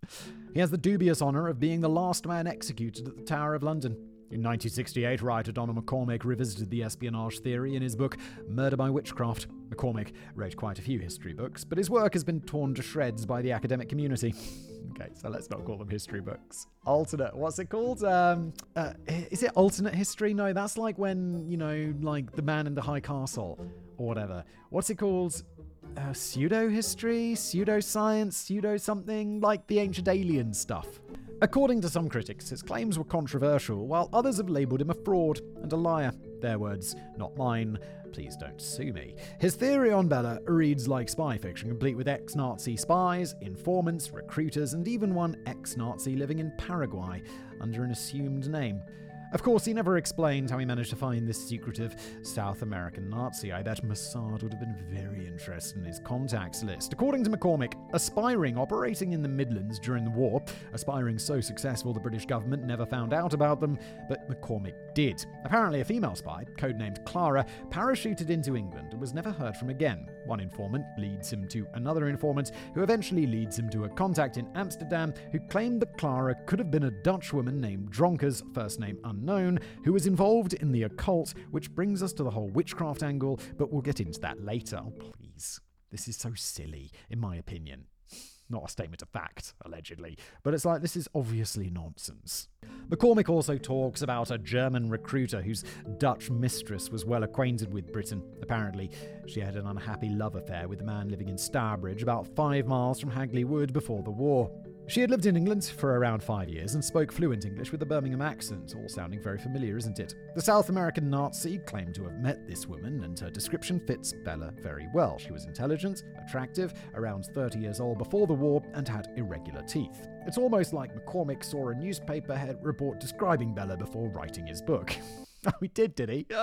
He has the dubious honour of being the last man executed at the Tower of London. In nineteen sixty-eight, writer Donald McCormick revisited the espionage theory in his book Murder by Witchcraft. McCormick wrote quite a few history books, but his work has been torn to shreds by the academic community. Okay, so let's not call them history books. Alternate, what's it called? Um, uh, is it alternate history? No, that's like when, you know, like The Man in the High Castle or whatever. What's it called? Uh, pseudo-history, pseudo-science, pseudo-something, like the ancient alien stuff. According to some critics, his claims were controversial, while others have labelled him a fraud and a liar. Their words, not mine. Please don't sue me. His theory on Bella reads like spy fiction, complete with ex-Nazi spies, informants, recruiters, and even one ex-Nazi living in Paraguay under an assumed name. Of course, he never explained how he managed to find this secretive South American Nazi. I bet Mossad would have been very interested in his contacts list. According to McCormick, aspiring operating in the Midlands during the war, aspiring so successful the British government never found out about them, but McCormick did. Apparently, a female spy, codenamed Clara, parachuted into England and was never heard from again. One informant leads him to another informant, who eventually leads him to a contact in Amsterdam who claimed that Clara could have been a Dutch woman named Dronkers, first name unknown, who was involved in the occult, which brings us to the whole witchcraft angle, but we'll get into that later. Oh, please. This is so silly, in my opinion. Not a statement of fact, allegedly, but it's like, this is obviously nonsense. McCormick also talks about a German recruiter whose Dutch mistress was well acquainted with Britain. Apparently, she had an unhappy love affair with a man living in Stourbridge, about five miles from Hagley Wood, before the war. She had lived in England for around five years and spoke fluent English with a Birmingham accent, all sounding very familiar, isn't it? The South American Nazi claimed to have met this woman, and her description fits Bella very well. She was intelligent, attractive, around thirty years old before the war, and had irregular teeth. It's almost like McCormick saw a newspaper head report describing Bella before writing his book. Oh, he did, did he?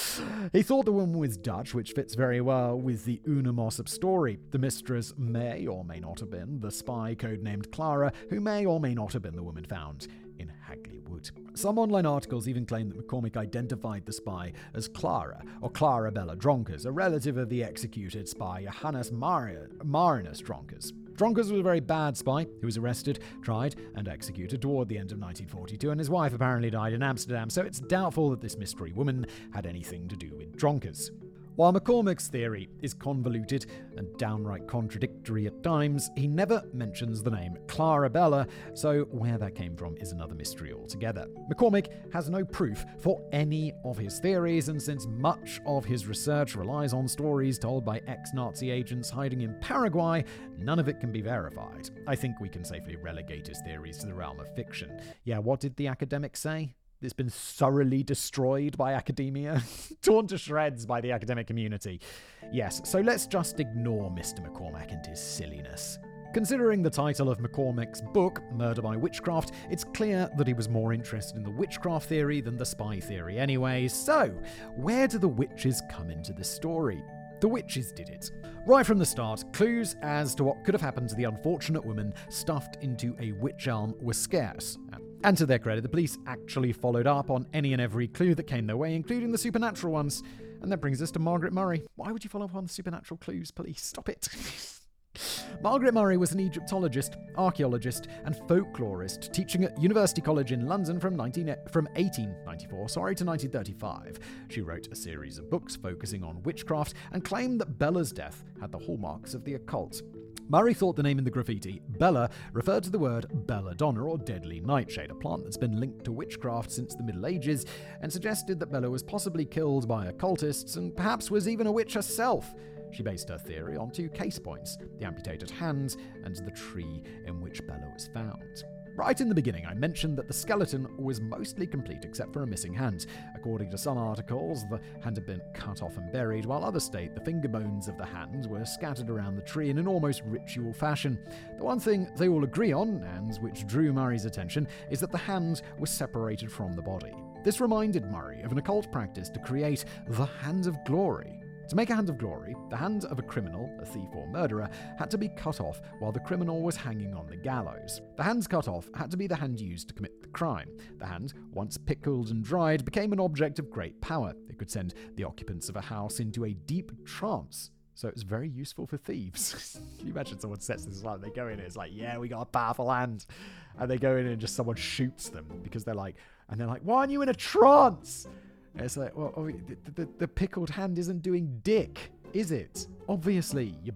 He thought the woman was Dutch, which fits very well with the Una Mossop story. The mistress may or may not have been the spy codenamed Clara, who may or may not have been the woman found in Hagley Wood. Some online articles even claim that McCormick identified the spy as Clara, or Clara Bella Dronkers, a relative of the executed spy Johannes Mar- Marinus Dronkers. Dronkers was a very bad spy who was arrested, tried, and executed toward the end of nineteen forty-two, and his wife apparently died in Amsterdam, so it's doubtful that this mystery woman had anything to do with Dronkers. While McCormick's theory is convoluted and downright contradictory at times, he never mentions the name Clara Bella, so where that came from is another mystery altogether. McCormick has no proof for any of his theories, and since much of his research relies on stories told by ex-Nazi agents hiding in Paraguay, none of it can be verified. I think we can safely relegate his theories to the realm of fiction. Yeah, what did the academic say? It's been thoroughly destroyed by academia, torn to shreds by the academic community. Yes, so let's just ignore Mister McCormick and his silliness. Considering the title of McCormick's book, Murder by Witchcraft, it's clear that he was more interested in the witchcraft theory than the spy theory anyway. So, where do the witches come into the story? The witches did it. Right from the start, clues as to what could have happened to the unfortunate woman stuffed into a wych elm were scarce. And to their credit, the police actually followed up on any and every clue that came their way, including the supernatural ones. And that brings us to Margaret Murray. Why would you follow up on the supernatural clues, police? Stop it. Margaret Murray was an Egyptologist, archaeologist, and folklorist, teaching at University College in London from, nineteen, from eighteen ninety-four sorry, to nineteen thirty-five. She wrote a series of books focusing on witchcraft and claimed that Bella's death had the hallmarks of the occult. Murray thought the name in the graffiti, Bella, referred to the word belladonna or deadly nightshade, a plant that's been linked to witchcraft since the Middle Ages, and suggested that Bella was possibly killed by occultists and perhaps was even a witch herself. She based her theory on two case points, the amputated hand and the tree in which Bella was found. Right in the beginning, I mentioned that the skeleton was mostly complete except for a missing hand. According to some articles, the hand had been cut off and buried, while others state the finger bones of the hand were scattered around the tree in an almost ritual fashion. The one thing they all agree on, and which drew Murray's attention, is that the hand was separated from the body. This reminded Murray of an occult practice to create the Hand of Glory. To make a hand of glory, the hand of a criminal, a thief or murderer, had to be cut off while the criminal was hanging on the gallows. The hands cut off had to be the hand used to commit the crime. The hand, once pickled and dried, became an object of great power. It could send the occupants of a house into a deep trance. So it was very useful for thieves. Can you imagine someone sets this up, they go in and it's like, yeah, we got a powerful hand. And they go in and just someone shoots them because they're like, and they're like, why aren't you in a trance? And it's like, well, the, the, the pickled hand isn't doing dick, is it? Obviously, you're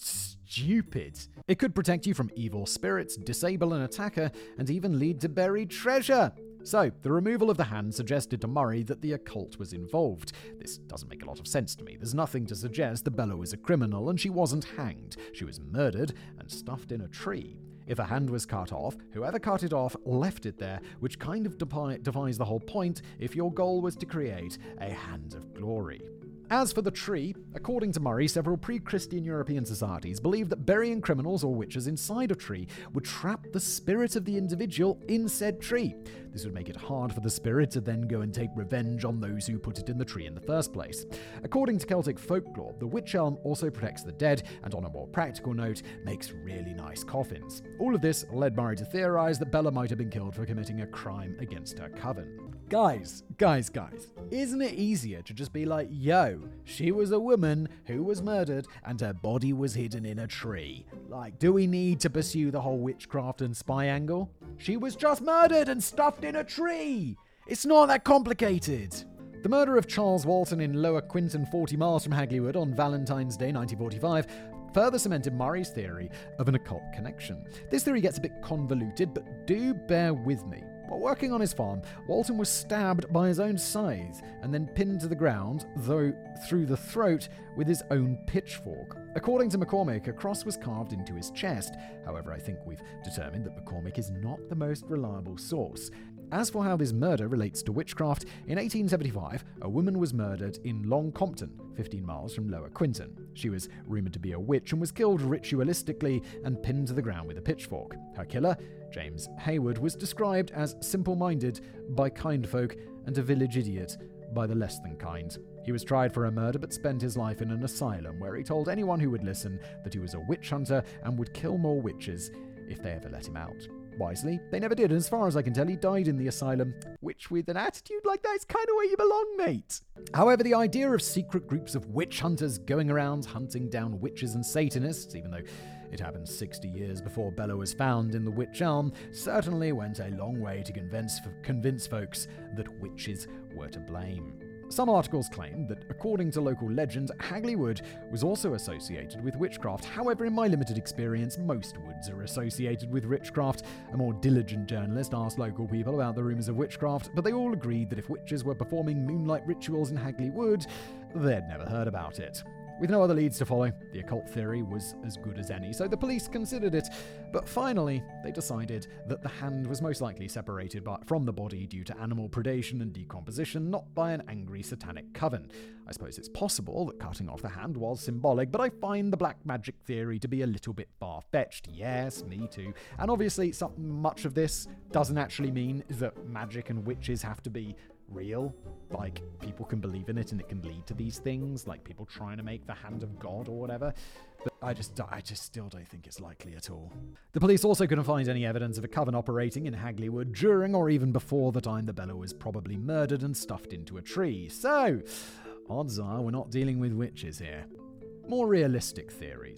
stupid. It could protect you from evil spirits, disable an attacker, and even lead to buried treasure. So, the removal of the hand suggested to Murray that the occult was involved. This doesn't make a lot of sense to me. There's nothing to suggest that Bella was a criminal and she wasn't hanged. She was murdered and stuffed in a tree. If a hand was cut off, whoever cut it off left it there, which kind of defi- defies the whole point if your goal was to create a hand of glory. As for the tree, according to Murray, several pre-Christian European societies believed that burying criminals or witches inside a tree would trap the spirit of the individual in said tree. This would make it hard for the spirit to then go and take revenge on those who put it in the tree in the first place. According to Celtic folklore, the witch elm also protects the dead, and on a more practical note, makes really nice coffins. All of this led Murray to theorize that Bella might have been killed for committing a crime against her coven. Guys, guys, guys, isn't it easier to just be like, yo, she was a woman who was murdered and her body was hidden in a tree? Like, do we need to pursue the whole witchcraft and spy angle? She was just murdered and stuffed in a tree! It's not that complicated. The murder of Charles Walton in Lower Quinton, forty miles from Hagley Wood on Valentine's Day nineteen forty-five, further cemented Murray's theory of an occult connection. This theory gets a bit convoluted, but do bear with me. While working on his farm, Walton was stabbed by his own scythe and then pinned to the ground, though through the throat, with his own pitchfork. According to McCormick, a cross was carved into his chest. However, I think we've determined that McCormick is not the most reliable source. As for how this murder relates to witchcraft, in eighteen seventy-five, a woman was murdered in Long Compton, fifteen miles from Lower Quinton. She was rumoured to be a witch and was killed ritualistically and pinned to the ground with a pitchfork. Her killer, James Hayward, was described as simple-minded by kind folk and a village idiot by the less than kind. He was tried for a murder but spent his life in an asylum where he told anyone who would listen that he was a witch hunter and would kill more witches if they ever let him out. Wisely, they never did, and as far as I can tell, he died in the asylum, which with an attitude like that is kind of where you belong, mate. However, the idea of secret groups of witch hunters going around hunting down witches and Satanists, even though it happened sixty years before Bella was found in the Wych Elm, certainly went a long way to convince, convince folks that witches were to blame. Some articles claim that, according to local legend, Hagley Wood was also associated with witchcraft. However, in my limited experience, most woods are associated with witchcraft. A more diligent journalist asked local people about the rumours of witchcraft, but they all agreed that if witches were performing moonlight rituals in Hagley Wood, they'd never heard about it. With no other leads to follow, the occult theory was as good as any, so the police considered it. But finally, they decided that the hand was most likely separated by, from the body due to animal predation and decomposition, not by an angry satanic coven. I suppose it's possible that cutting off the hand was symbolic, but I find the black magic theory to be a little bit far-fetched. Yes, me too. And obviously, some, much of this doesn't actually mean that magic and witches have to be real. Like, people can believe in it and it can lead to these things, like people trying to make the hand of God or whatever. But I just I just still don't think it's likely at all. The police also couldn't find any evidence of a coven operating in Hagley Wood during or even before the time that Bella was probably murdered and stuffed into a tree. So, odds are we're not dealing with witches here. More realistic theories.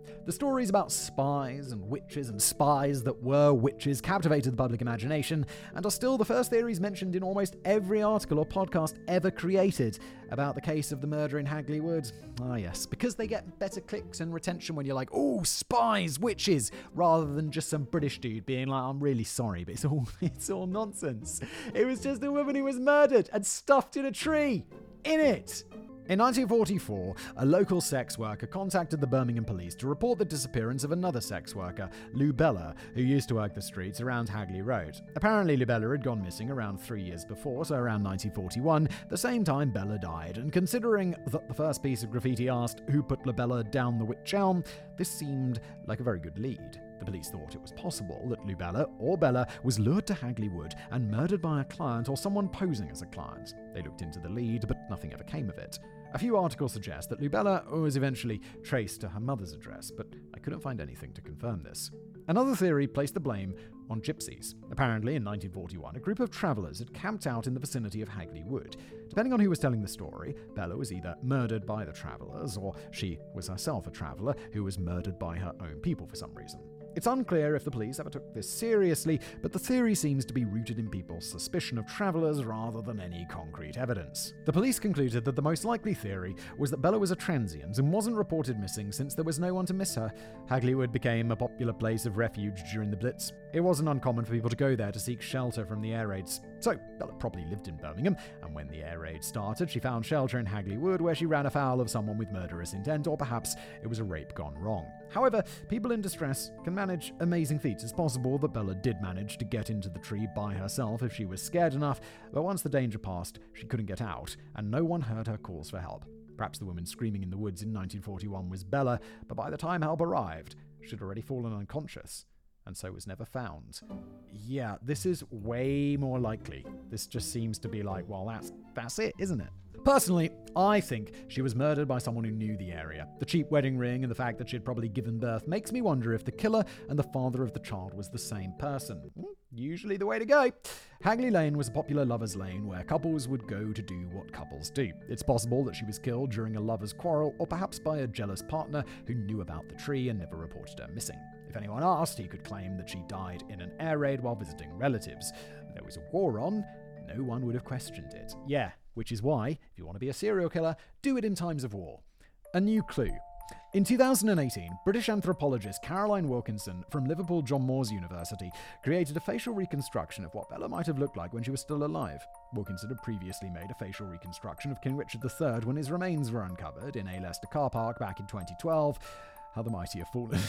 The stories about spies and witches and spies that were witches captivated the public imagination and are still the first theories mentioned in almost every article or podcast ever created about the case of the murder in Hagley Wood. Ah yes, because they get better clicks and retention when you're like, oh, spies, witches, rather than just some British dude being like, I'm really sorry, but it's all, it's all nonsense. It was just a woman who was murdered and stuffed in a tree. In it. In nineteen forty-four, a local sex worker contacted the Birmingham police to report the disappearance of another sex worker, Lou Bella, who used to work the streets around Hagley Road. Apparently, Lou Bella had gone missing around three years before, so around nineteen forty-one, the same time Bella died, and considering that the first piece of graffiti asked who put Lou Bella down the Wych Elm, this seemed like a very good lead. The police thought it was possible that Lou Bella or Bella was lured to Hagley Wood and murdered by a client or someone posing as a client. They looked into the lead, but nothing ever came of it. A few articles suggest that Lou Bella was eventually traced to her mother's address, but I couldn't find anything to confirm this. Another theory placed the blame on gypsies. Apparently, in nineteen forty-one, a group of travellers had camped out in the vicinity of Hagley Wood. Depending on who was telling the story, Bella was either murdered by the travellers, or she was herself a traveller who was murdered by her own people for some reason. It's unclear if the police ever took this seriously, but the theory seems to be rooted in people's suspicion of travellers rather than any concrete evidence. The police concluded that the most likely theory was that Bella was a transient and wasn't reported missing since there was no one to miss her. Hagley Wood became a popular place of refuge during the Blitz. It wasn't uncommon for people to go there to seek shelter from the air raids. So, Bella probably lived in Birmingham, and when the air raid started, she found shelter in Hagley Wood, where she ran afoul of someone with murderous intent, or perhaps it was a rape gone wrong. However, people in distress can manage amazing feats. It's possible that Bella did manage to get into the tree by herself if she was scared enough, but once the danger passed, she couldn't get out, and no one heard her calls for help. Perhaps the woman screaming in the woods in nineteen forty-one was Bella, but by the time help arrived, she'd already fallen unconscious, and so was never found. Yeah, this is way more likely. This just seems to be like, well, that's that's it, isn't it? Personally, I think she was murdered by someone who knew the area. The cheap wedding ring and the fact that she had probably given birth makes me wonder if the killer and the father of the child was the same person. Usually the way to go. Hagley Lane was a popular lover's lane where couples would go to do what couples do. It's possible that she was killed during a lover's quarrel, or perhaps by a jealous partner who knew about the tree and never reported her missing. If anyone asked, he could claim that she died in an air raid while visiting relatives. There was a war on, no one would have questioned it. Yeah, which is why, if you want to be a serial killer, do it in times of war. A new clue. In two thousand eighteen, British anthropologist Caroline Wilkinson from Liverpool John Moores University created a facial reconstruction of what Bella might have looked like when she was still alive. Wilkinson had previously made a facial reconstruction of King Richard the Third when his remains were uncovered in a Leicester car park back in twenty twelve. How the mighty have fallen.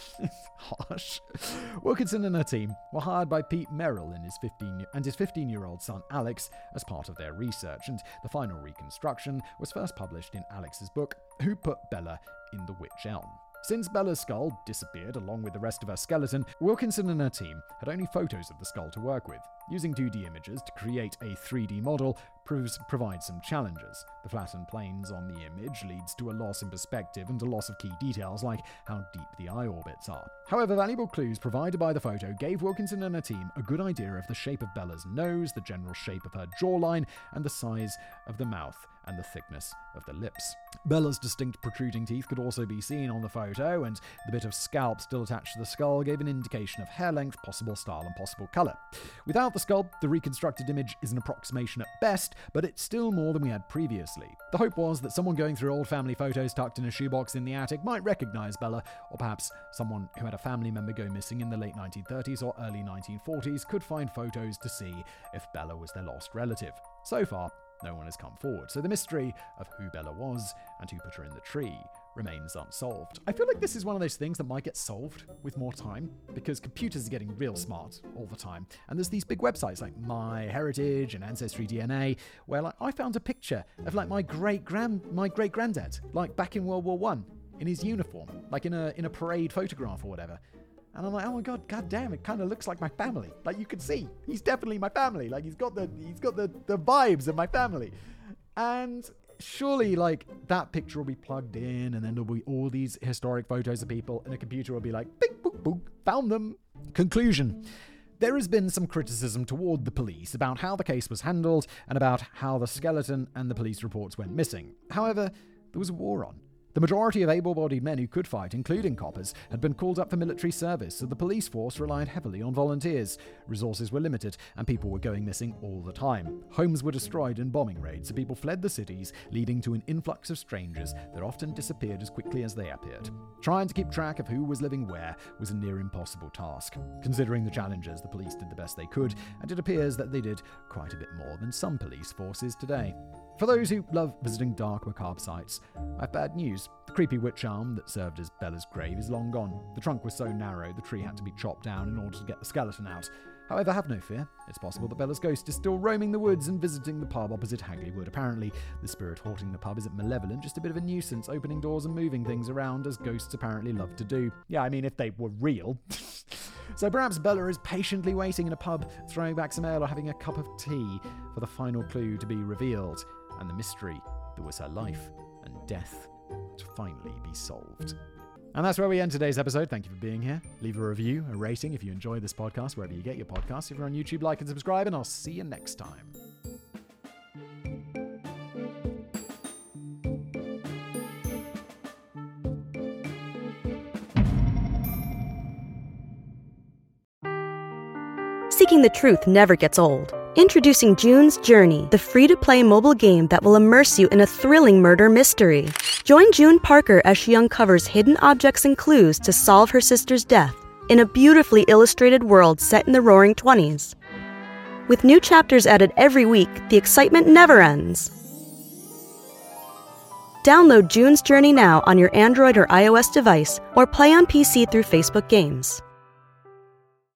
Harsh. Wilkinson and her team were hired by Pete Merrill and his fifteen and his fifteen-year-old son Alex as part of their research, and the final reconstruction was first published in Alex's book, Who Put Bella in the Wych Elm? Since Bella's skull disappeared along with the rest of her skeleton, Wilkinson and her team had only photos of the skull to work with. Using two D images to create a three D model proves provides some challenges. The flattened planes on the image leads to a loss in perspective and a loss of key details like how deep the eye orbits are. However, valuable clues provided by the photo gave Wilkinson and her team a good idea of the shape of Bella's nose, the general shape of her jawline, and the size of the mouth and the thickness of the lips. Bella's distinct protruding teeth could also be seen on the photo, and the bit of scalp still attached to the skull gave an indication of hair length, possible style, and possible colour. Without the skull, the reconstructed image is an approximation at best, but it's still more than we had previously. The hope was that someone going through old family photos tucked in a shoebox in the attic might recognise Bella, or perhaps someone who had a family member go missing in the late nineteen thirties or early nineteen forties could find photos to see if Bella was their lost relative. So far, no one has come forward, so the mystery of who Bella was and who put her in the tree remains unsolved. I feel like this is one of those things that might get solved with more time, because computers are getting real smart all the time, and there's these big websites like MyHeritage and Ancestry D N A, where like I found a picture of like my great grand my great granddad, like back in World War One, in his uniform, like in a in a parade photograph or whatever. And I'm like, oh my god, god damn, it kind of looks like my family. Like you can see, he's definitely my family. Like he's got the he's got the, the vibes of my family. And surely like that picture will be plugged in, and then there'll be all these historic photos of people, and a computer will be like, bing, boop, boop, found them. Conclusion. There has been some criticism toward the police about how the case was handled and about how the skeleton and the police reports went missing. However, there was a war on. The majority of able-bodied men who could fight, including coppers, had been called up for military service, so the police force relied heavily on volunteers. Resources were limited, and people were going missing all the time. Homes were destroyed in bombing raids, so people fled the cities, leading to an influx of strangers that often disappeared as quickly as they appeared. Trying to keep track of who was living where was a near impossible task. Considering the challenges, the police did the best they could, and it appears that they did quite a bit more than some police forces today. For those who love visiting dark, macabre sites, I have bad news. The creepy witch arm that served as Bella's grave is long gone. The trunk was so narrow, the tree had to be chopped down in order to get the skeleton out. However, have no fear. It's possible that Bella's ghost is still roaming the woods and visiting the pub opposite Hagley Wood. Apparently, the spirit haunting the pub isn't malevolent, just a bit of a nuisance, opening doors and moving things around, as ghosts apparently love to do. Yeah, I mean, if they were real. So perhaps Bella is patiently waiting in a pub, throwing back some ale or having a cup of tea for the final clue to be revealed, and the mystery that was her life and death to finally be solved. And that's where we end today's episode. Thank you for being here. Leave a review, a rating if you enjoy this podcast, wherever you get your podcasts. If you're on YouTube, like and subscribe, and I'll see you next time. Seeking the truth never gets old. Introducing June's Journey, the free-to-play mobile game that will immerse you in a thrilling murder mystery. Join June Parker as she uncovers hidden objects and clues to solve her sister's death in a beautifully illustrated world set in the Roaring Twenties. With new chapters added every week, the excitement never ends. Download June's Journey now on your Android or iOS device, or play on P C through Facebook Games.